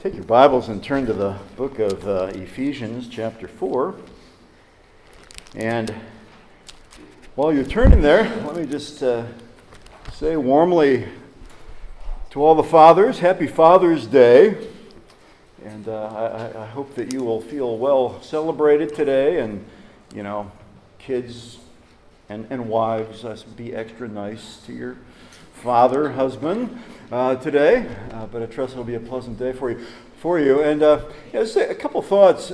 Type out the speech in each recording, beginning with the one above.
Take your Bibles and turn to the book of Ephesians, chapter 4. And while you're turning there, let me just say warmly to all the fathers, Happy Father's Day. And I hope that you will feel well celebrated today. And, you know, kids and wives, be extra nice to your father, husband today. But I trust it'll be a pleasant day for you. And just a couple thoughts.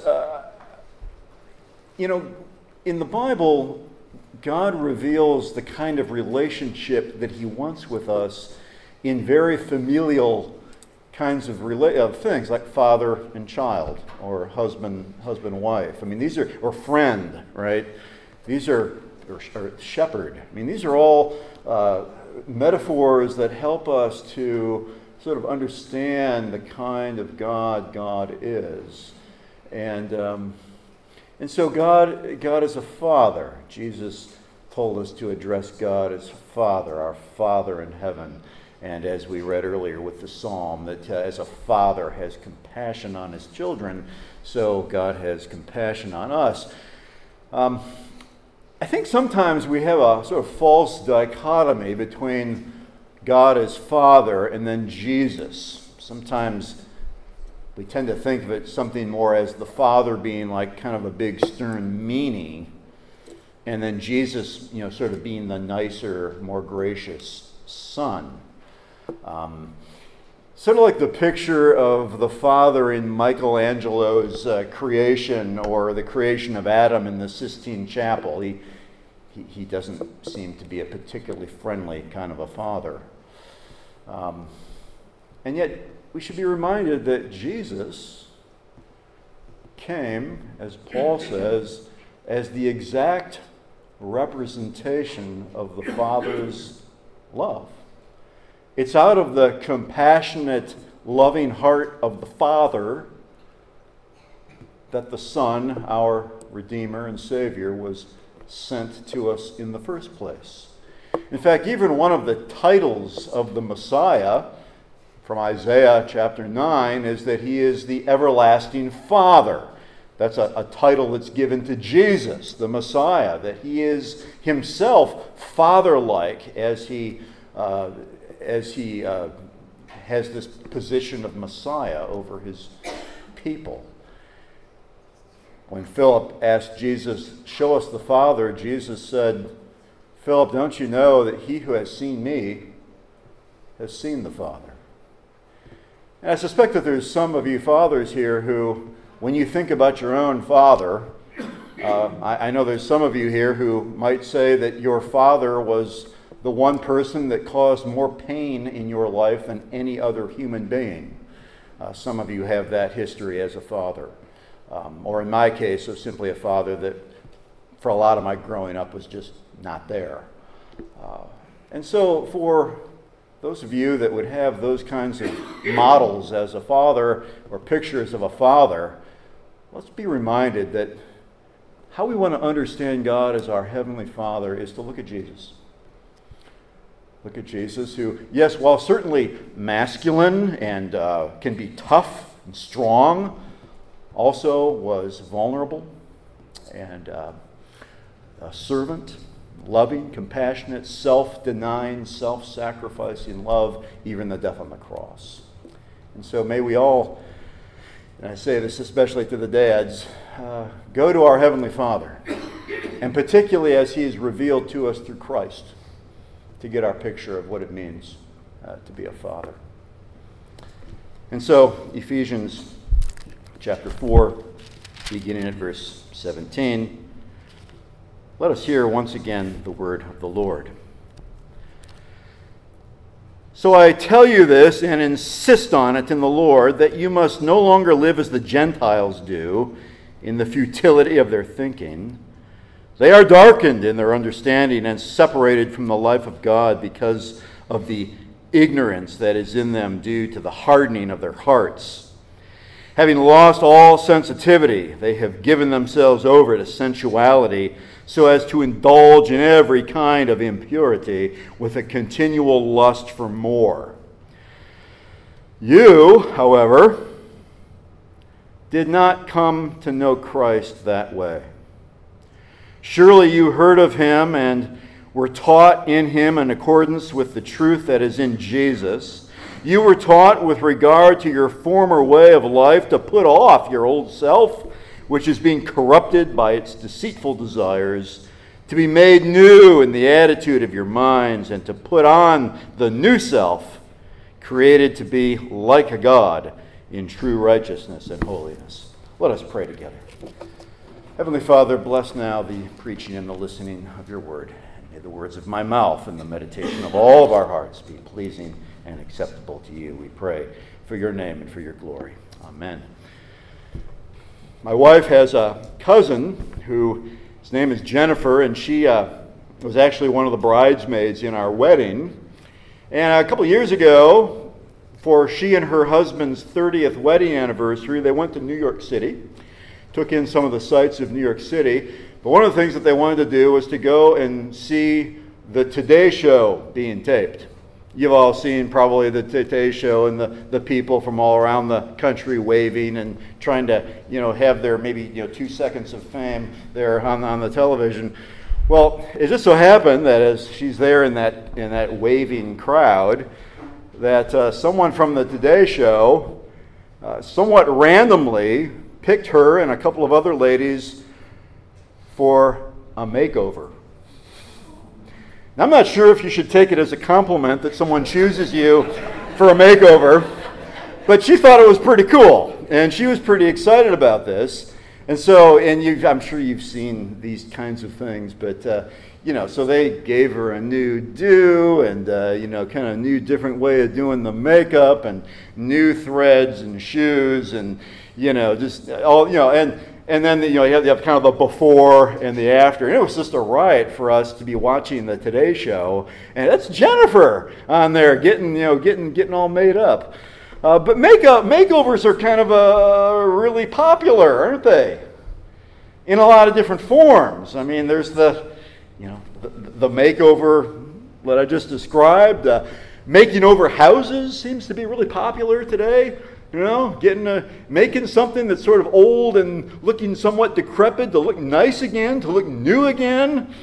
In the Bible, God reveals the kind of relationship that He wants with us in very familial kinds of things, like father and child, or husband wife. I mean, these are, or friend, right? These are, or shepherd. I mean, these are all metaphors that help us to sort of understand the kind of God is. And so God is a father. Jesus told us to address God as Father, our Father in heaven. And as we read earlier with the psalm, that as a father has compassion on his children, so God has compassion on us. I think sometimes we have a sort of false dichotomy between God as Father and then Jesus. Sometimes we tend to think of it something more as the Father being like kind of a big stern meanie, and then Jesus, sort of being the nicer, more gracious Son. Sort of like the picture of the Father in Michelangelo's creation, or the creation of Adam in the Sistine Chapel. He doesn't seem to be a particularly friendly kind of a father. And yet, we should be reminded that Jesus came, as Paul says, as the exact representation of the Father's love. It's out of the compassionate, loving heart of the Father that the Son, our Redeemer and Savior, was sent to us in the first place. In fact, even one of the titles of the Messiah from Isaiah chapter 9 is that He is the everlasting Father. That's a title that's given to Jesus, the Messiah, that He is Himself Father-like as He has this position of Messiah over His people. When Philip asked Jesus, "Show us the Father," Jesus said, "Philip, don't you know that he who has seen me has seen the Father?" And I suspect that there's some of you fathers here who, when you think about your own father, I know there's some of you here who might say that your father was the one person that caused more pain in your life than any other human being. Some of you have that history as a father. Or in my case, it was simply a father that, for a lot of my growing up, was just not there. And so for those of you that would have those kinds of models as a father, or pictures of a father, let's be reminded that how we want to understand God as our Heavenly Father is to look at Jesus. Look at Jesus, who, yes, while certainly masculine and can be tough and strong, also was vulnerable and a servant, loving, compassionate, self-denying, self-sacrificing love, even the death on the cross. And so may we all, and I say this especially to the dads, go to our Heavenly Father, and particularly as He is revealed to us through Christ, to get our picture of what it means to be a father. And so, Ephesians chapter 4, beginning at verse 17, let us hear once again the word of the Lord. "So I tell you this and insist on it in the Lord, that you must no longer live as the Gentiles do, in the futility of their thinking. They are darkened in their understanding and separated from the life of God because of the ignorance that is in them due to the hardening of their hearts. Having lost all sensitivity, they have given themselves over to sensuality, so as to indulge in every kind of impurity with a continual lust for more. You, however, did not come to know Christ that way. Surely you heard of him and were taught in him in accordance with the truth that is in Jesus. You were taught with regard to your former way of life to put off your old self, which is being corrupted by its deceitful desires, to be made new in the attitude of your minds, and to put on the new self, created to be like a God in true righteousness and holiness. Let us pray together. Heavenly Father, bless now the preaching and the listening of your word. May the words of my mouth and the meditation of all of our hearts be pleasing and acceptable to you, we pray, for your name and for your glory. Amen. My wife has a cousin who, his name is Jennifer, and she was actually one of the bridesmaids in our wedding. And a couple years ago, for she and her husband's 30th wedding anniversary, they went to New York City, took in some of the sights of New York City. But one of the things that they wanted to do was to go and see the Today Show being taped. You've all seen probably the Today Show and the people from all around the country waving and trying to, have their maybe 2 seconds of fame there on the television. Well, it just so happened that as she's there in that waving crowd, that someone from the Today Show, somewhat randomly, picked her and a couple of other ladies for a makeover. Now, I'm not sure if you should take it as a compliment that someone chooses you for a makeover, but she thought it was pretty cool, and she was pretty excited about this. And so, I'm sure you've seen these kinds of things, but so they gave her a new do, and kind of new different way of doing the makeup, and new threads and shoes, and just all and then you have kind of the before and the after. And it was just a riot for us to be watching the Today Show, and that's Jennifer on there getting all made up. But makeovers are kind of really popular, aren't they? In a lot of different forms. I mean, there's the makeover that I just described. Making over houses seems to be really popular today. Making something that's sort of old and looking somewhat decrepit to look nice again, to look new again.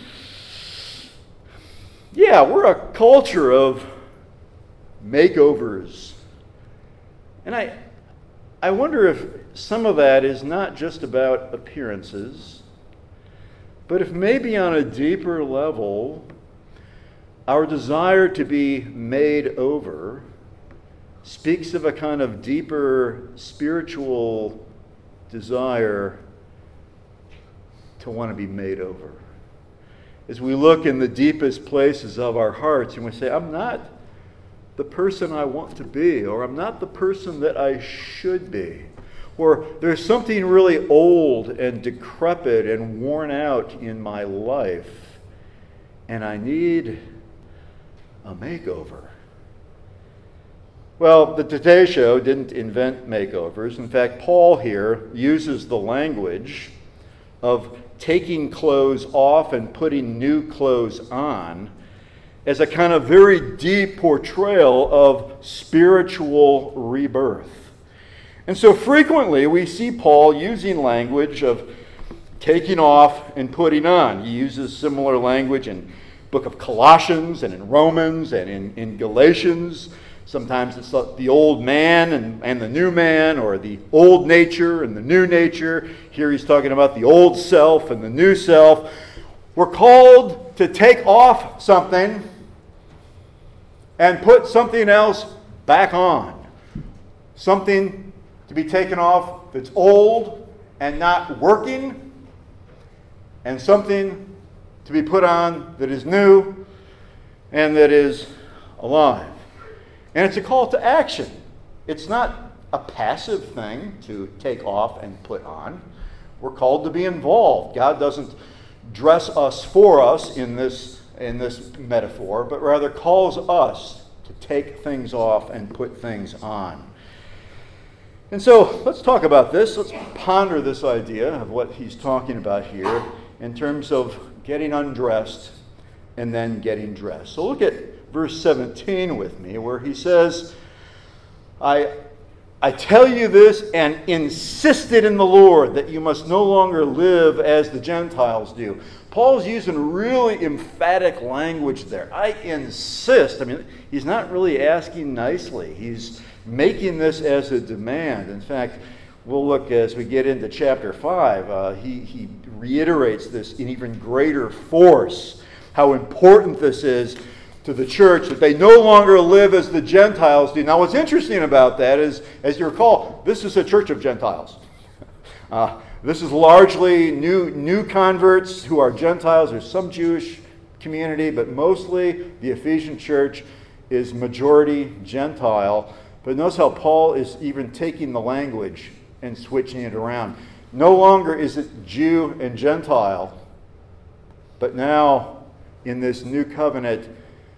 Yeah, we're a culture of makeovers. And I wonder if some of that is not just about appearances, but if maybe on a deeper level, our desire to be made over speaks of a kind of deeper spiritual desire to want to be made over. As we look in the deepest places of our hearts and we say, I'm not the person I want to be, or I'm not the person that I should be, or there's something really old and decrepit and worn out in my life, and I need a makeover. Well, the Today Show didn't invent makeovers. In fact, Paul here uses the language of taking clothes off and putting new clothes on as a kind of very deep portrayal of spiritual rebirth. And so frequently we see Paul using language of taking off and putting on. He uses similar language in the book of Colossians and in Romans and in Galatians. Sometimes it's the old man and the new man, or the old nature and the new nature. Here he's talking about the old self and the new self. We're called to take off something and put something else back on. Something to be taken off that's old and not working, and something to be put on that is new and that is alive. And it's a call to action. It's not a passive thing to take off and put on. We're called to be involved. God doesn't dress us for us in this metaphor, but rather calls us to take things off and put things on. And so let's talk about this. Let's ponder this idea of what he's talking about here in terms of getting undressed and then getting dressed. So look at verse 17 with me, where he says, I I tell you this and insisted in the Lord that you must no longer live as the Gentiles do. Paul's using really emphatic language there. I insist. I mean, he's not really asking nicely. He's making this as a demand. In fact, we'll look as we get into chapter 5. He reiterates this in even greater force, how important this is to the church, that they no longer live as the Gentiles do. Now, what's interesting about that is, as you recall, this is a church of Gentiles. This is largely new converts who are Gentiles. There's some Jewish community, but mostly the Ephesian church is majority Gentile. But notice how Paul is even taking the language and switching it around. No longer is it Jew and Gentile, but now in this new covenant,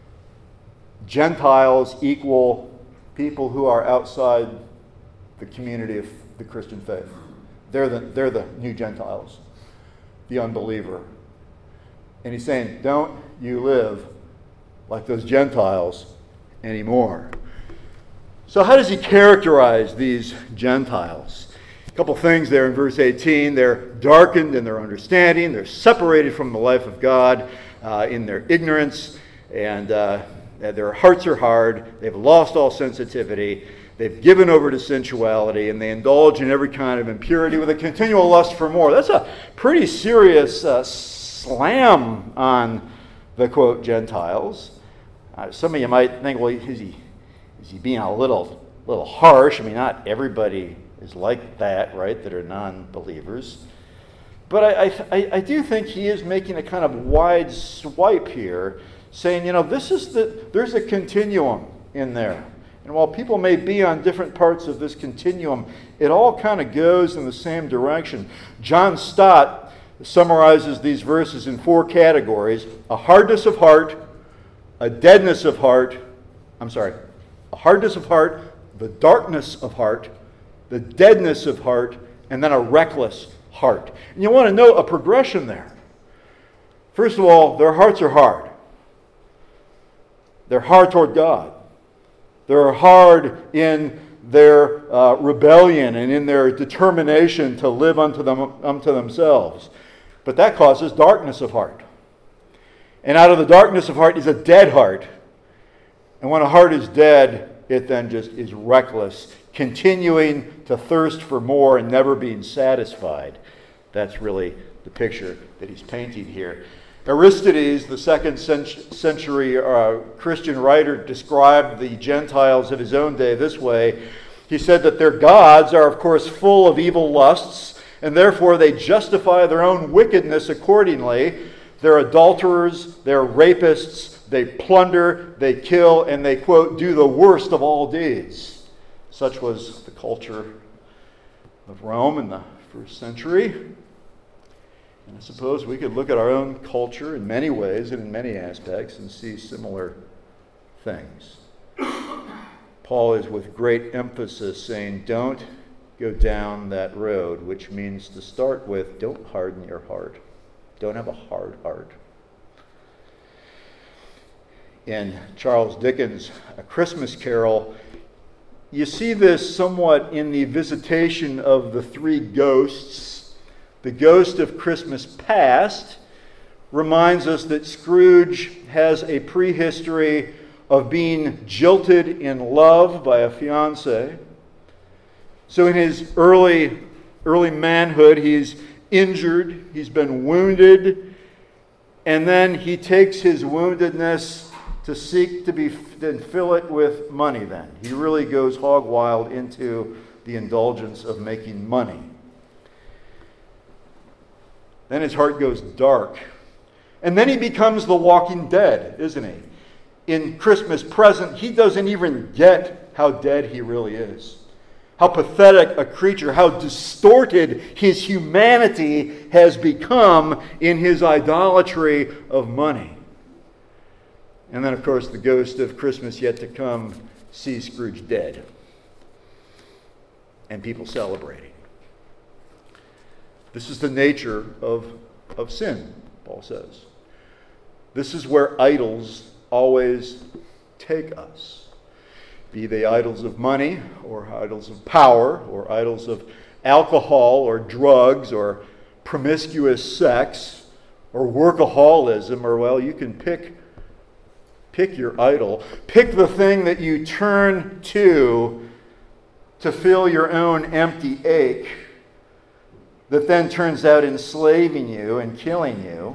Gentiles equal people who are outside the community of the Christian faith. They're the new Gentiles, the unbeliever. And he's saying, don't you live like those Gentiles anymore. So how does he characterize these Gentiles? A couple things there in verse 18. They're darkened in their understanding. They're separated from the life of God in their ignorance. And their hearts are hard. They've lost all sensitivity. They've given over to sensuality. And they indulge in every kind of impurity with a continual lust for more. That's a pretty serious slam on the, quote, Gentiles. Some of you might think, well, is he being a little harsh? I mean, not everybody is like that, right, that are non-believers. But I do think he is making a kind of wide swipe here, saying, there's a continuum in there. And while people may be on different parts of this continuum, it all kind of goes in the same direction. John Stott summarizes these verses in 4 categories: a hardness of heart, a deadness of heart, a hardness of heart, the darkness of heart, the deadness of heart, and then a reckless heart. And you want to note a progression there. First of all, their hearts are hard. They're hard toward God. They're hard in their rebellion and in their determination to live unto themselves. But that causes darkness of heart. And out of the darkness of heart is a dead heart. And when a heart is dead, it then just is reckless, continuing to thirst for more and never being satisfied. That's really the picture that he's painting here. Aristides, the 2nd century Christian writer, described the Gentiles of his own day this way. He said that their gods are, of course, full of evil lusts, and therefore they justify their own wickedness accordingly. They're adulterers, they're rapists, they plunder, they kill, and they, quote, do the worst of all deeds. Such was the culture of Rome in the 1st century. And I suppose we could look at our own culture in many ways and in many aspects and see similar things. Paul is with great emphasis saying, don't go down that road, which means to start with, don't harden your heart. Don't have a hard heart. In Charles Dickens' A Christmas Carol, you see this somewhat in the visitation of the 3 ghosts. The ghost of Christmas past reminds us that Scrooge has a prehistory of being jilted in love by a fiancée. So in his early manhood, he's injured, he's been wounded, and then he takes his woundedness to seek to then fill it with money then. He really goes hog wild into the indulgence of making money. Then his heart goes dark. And then he becomes the walking dead, isn't he? In Christmas present, he doesn't even get how dead he really is. How pathetic a creature, how distorted his humanity has become in his idolatry of money. And then, of course, the ghost of Christmas yet to come sees Scrooge dead. And people celebrating. This is the nature of sin, Paul says. This is where idols always take us. be they idols of money, or idols of power, or idols of alcohol, or drugs, or promiscuous sex, or workaholism, or, well, you can pick your idol. Pick the thing that you turn to fill your own empty ache that then turns out enslaving you and killing you.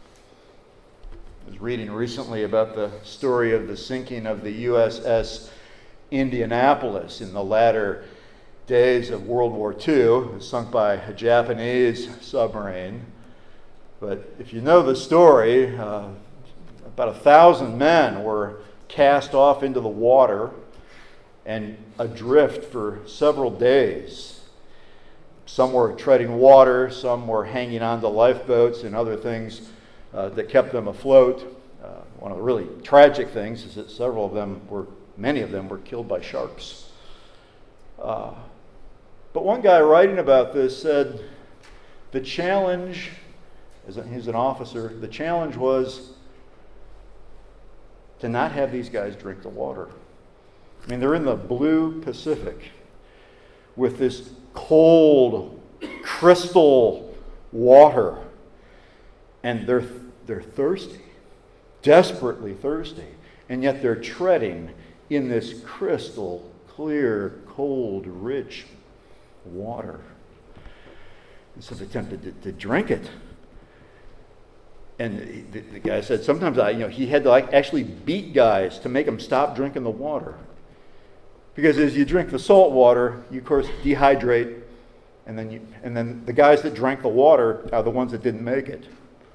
I was reading recently about the story of the sinking of the USS Indianapolis in the latter days of World War II. It was sunk by a Japanese submarine. But if you know the story, about 1,000 men were cast off into the water and adrift for several days. Some were treading water, some were hanging on to lifeboats and other things that kept them afloat. One of the really tragic things is that many of them were killed by sharks. But one guy writing about this said the challenge, he's an officer, the challenge was to not have these guys drink the water. I mean, they're in the blue Pacific with this cold, crystal water, and they're thirsty, desperately thirsty, and yet they're treading in this crystal clear, cold, rich water. And so they attempted to drink it. And the guy said sometimes he had to actually beat guys to make them stop drinking the water. Because as you drink the salt water, you of course dehydrate, and then the guys that drank the water are the ones that didn't make it.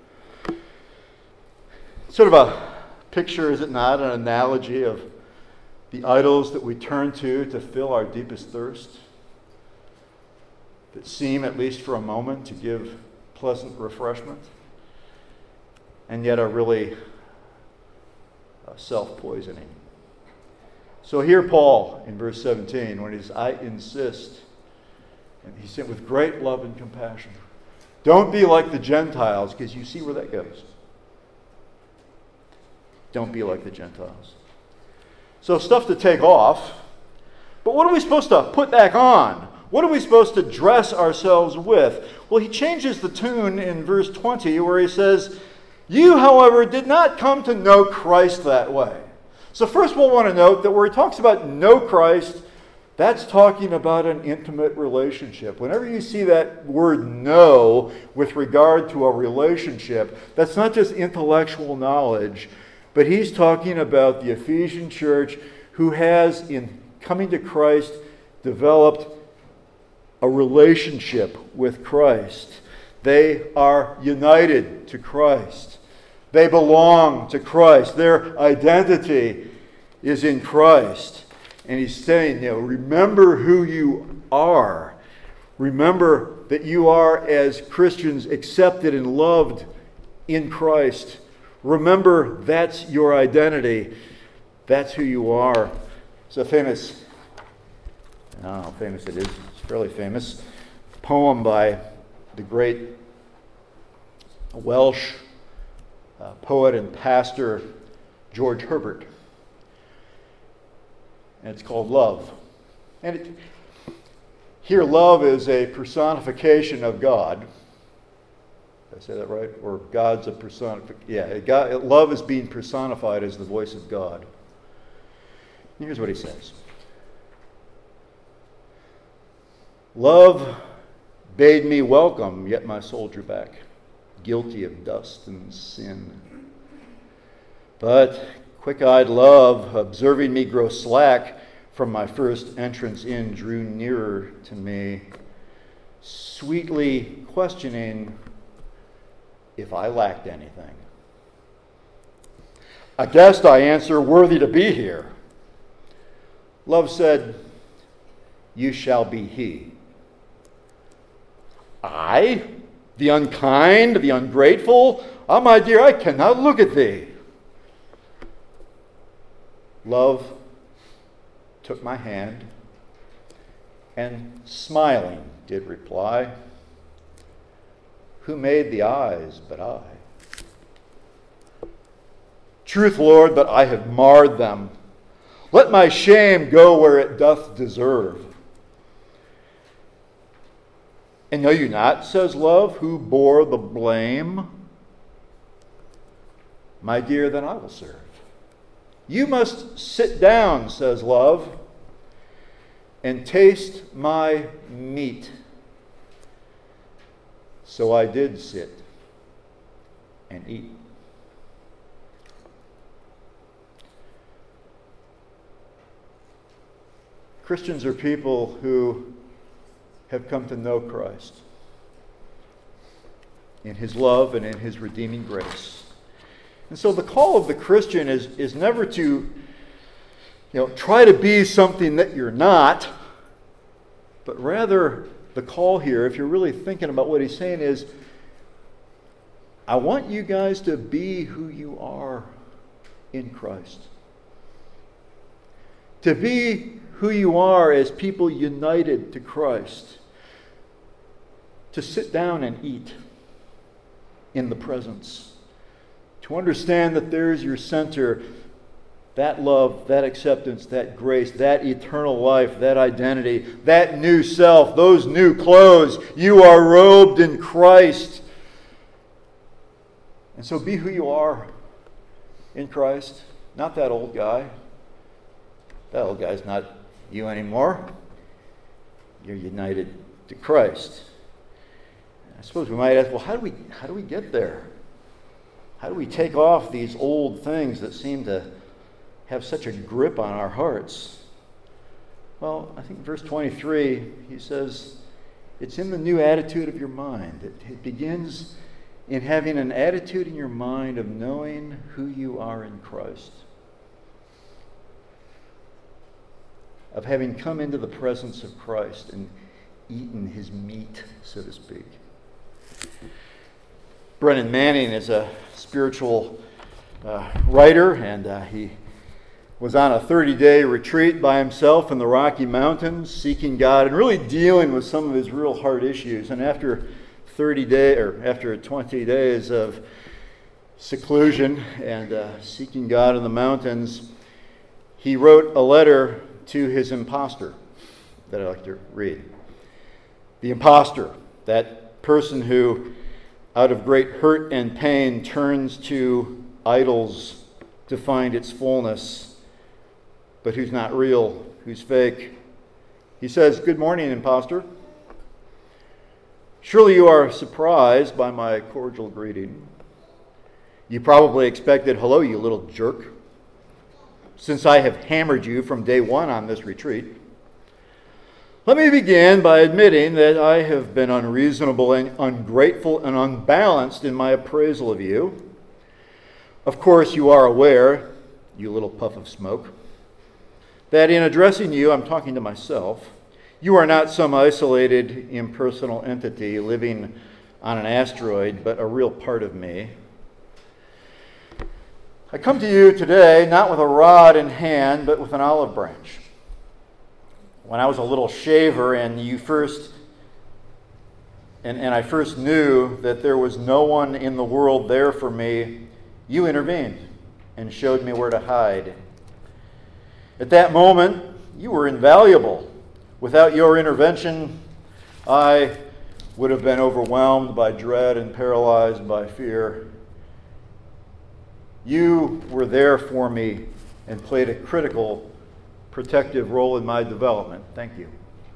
Sort of a picture, is it not, an analogy of the idols that we turn to fill our deepest thirst, that seem, at least for a moment, to give pleasant refreshment, and yet are really self-poisoning. So here Paul, in verse 17, when he says, I insist, and he said with great love and compassion, don't be like the Gentiles, because you see where that goes. Don't be like the Gentiles. So stuff to take off, but what are we supposed to put back on? What are we supposed to dress ourselves with? Well, he changes the tune in verse 20 where he says, you, however, did not come to know Christ that way. So first we'll want to note that where he talks about know Christ, that's talking about an intimate relationship. Whenever you see that word know with regard to a relationship, that's not just intellectual knowledge, but he's talking about the Ephesian church who has, in coming to Christ, developed a relationship with Christ. They are united to Christ. They belong to Christ. Their identity is in Christ. And he's saying, remember who you are. Remember that you are, as Christians, accepted and loved in Christ. Remember that's your identity. That's who you are. It's a famous, I don't know how famous it is, it's fairly famous, poem by the great Welsh poet and pastor George Herbert. And it's called Love. And here love is a personification of God. Did I say that right? Or God's a personification. Yeah, love is being personified as the voice of God. And here's what he says. Love bade me welcome, yet my soul drew back, guilty of dust and sin. But quick-eyed love, observing me grow slack from my first entrance in, drew nearer to me, sweetly questioning if I lacked anything. A guest, I answer, worthy to be here. Love said, you shall be he. I, the unkind, the ungrateful, ah, my dear, I cannot look at thee. Love took my hand and smiling did reply, who made the eyes but I? Truth, Lord, but I have marred them. Let my shame go where it doth deserve. And know you not, says love, who bore the blame? My dear, then I will serve. You must sit down, says love, and taste my meat. So I did sit and eat. Christians are people who have come to know Christ in his love and in his redeeming grace. And so the call of the Christian is never to try to be something that you're not, but rather the call here, if you're really thinking about what he's saying, is I want you guys to be who you are in Christ. To be who you are as people united to Christ. To sit down and eat in the presence. To understand that there's your center, that love, that acceptance, that grace, that eternal life, that identity, that new self, those new clothes. You are robed in Christ. And so be who you are in Christ. Not that old guy. That old guy's not you anymore. You're united to Christ. I suppose we might ask, well, how do we get there? How do we take off these old things that seem to have such a grip on our hearts? Well, I think verse 23, he says, it's in the new attitude of your mind. It begins in having an attitude in your mind of knowing who you are in Christ. Of having come into the presence of Christ and eaten his meat, so to speak. Brennan Manning is a spiritual writer, and he was on a 30-day retreat by himself in the Rocky Mountains, seeking God and really dealing with some of his real hard issues. And after 20 days of seclusion and seeking God in the mountains, he wrote a letter to his imposter that I like to read. The imposter, that person who, out of great hurt and pain, turns to idols to find its fullness, but who's not real, who's fake. He says, "Good morning, imposter. Surely you are surprised by my cordial greeting. You probably expected, 'Hello, you little jerk,' since I have hammered you from day one on this retreat. Let me begin by admitting that I have been unreasonable and ungrateful and unbalanced in my appraisal of you. Of course, you are aware, you little puff of smoke, that in addressing you, I'm talking to myself, you are not some isolated, impersonal entity living on an asteroid, but a real part of me. I come to you today not with a rod in hand, but with an olive branch. When I was a little shaver and I first knew that there was no one in the world there for me, you intervened and showed me where to hide. At that moment, you were invaluable. Without your intervention, I would have been overwhelmed by dread and paralyzed by fear. You were there for me and played a critical protective role in my development. Thank you.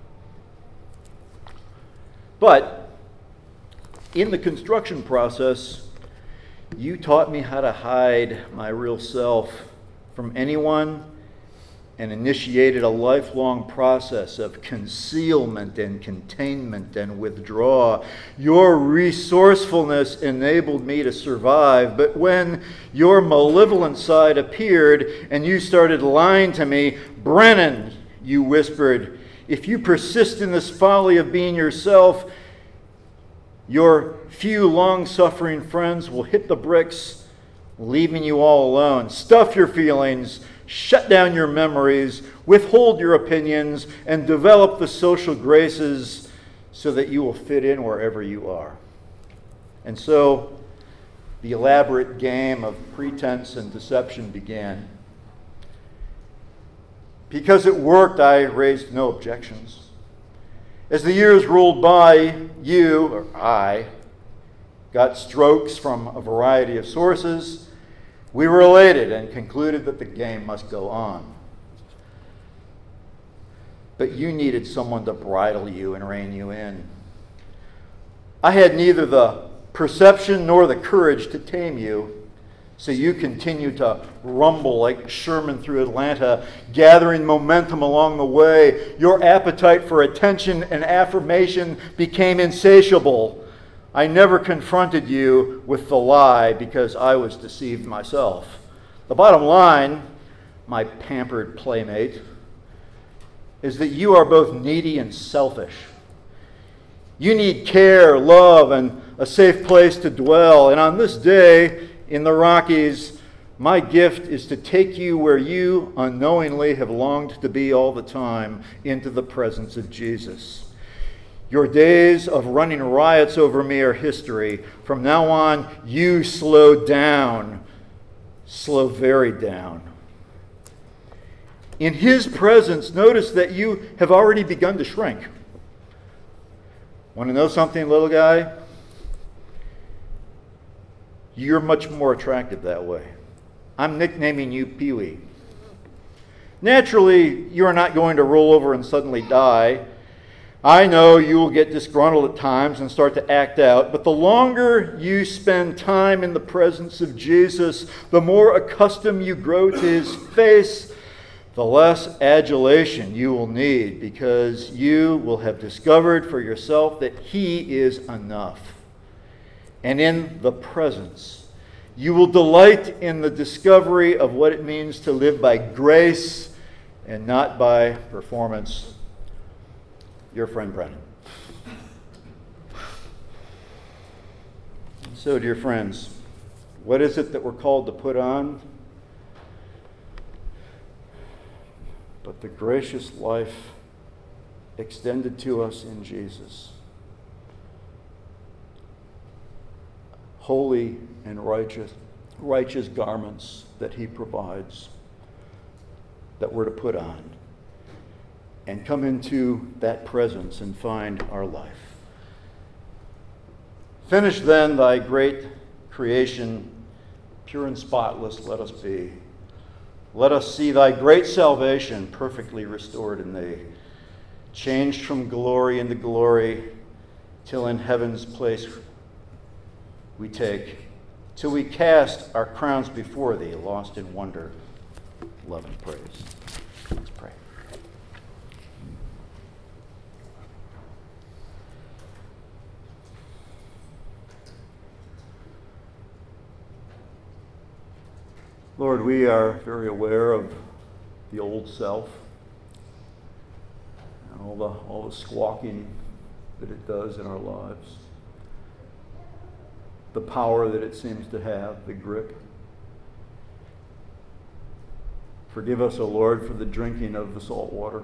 But in the construction process, you taught me how to hide my real self from anyone and initiated a lifelong process of concealment and containment and withdrawal. Your resourcefulness enabled me to survive, but when your malevolent side appeared and you started lying to me, "Brennan," you whispered, "if you persist in this folly of being yourself, your few long-suffering friends will hit the bricks, leaving you all alone. Stuff your feelings, shut down your memories, withhold your opinions, and develop the social graces so that you will fit in wherever you are." And so the elaborate game of pretense and deception began. Because it worked, I raised no objections. As the years rolled by, you, or I, got strokes from a variety of sources. We were elated and concluded that the game must go on. But you needed someone to bridle you and rein you in. I had neither the perception nor the courage to tame you, so you continued to rumble like Sherman through Atlanta, gathering momentum along the way. Your appetite for attention and affirmation became insatiable. I never confronted you with the lie because I was deceived myself. The bottom line, my pampered playmate, is that you are both needy and selfish. You need care, love, and a safe place to dwell. And on this day in the Rockies, my gift is to take you where you unknowingly have longed to be all the time, into the presence of Jesus. Your days of running riots over me are history. From now on, you slow down. Slow very down. In his presence, notice that you have already begun to shrink. Want to know something, little guy? You're much more attractive that way. I'm nicknaming you Pee-wee. Naturally, you are not going to roll over and suddenly die. I know you will get disgruntled at times and start to act out, but the longer you spend time in the presence of Jesus, the more accustomed you grow to his face, the less adulation you will need, because you will have discovered for yourself that he is enough. And in the presence, you will delight in the discovery of what it means to live by grace and not by performance. Your friend Brennan. So, dear friends, what is it that we're called to put on? But the gracious life extended to us in Jesus. Holy and righteous garments that he provides that we're to put on and come into that presence and find our life. Finish then thy great creation, pure and spotless let us be. Let us see thy great salvation perfectly restored in thee, changed from glory into glory, till in heaven's place we take, till we cast our crowns before thee, lost in wonder, love, and praise. Let's pray. Lord, we are very aware of the old self and all the squawking that it does in our lives, the power that it seems to have, the grip. Forgive us, O Lord, for the drinking of the salt water.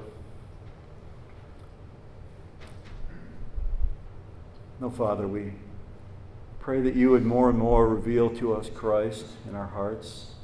No, Father, we pray that you would more and more reveal to us Christ in our hearts.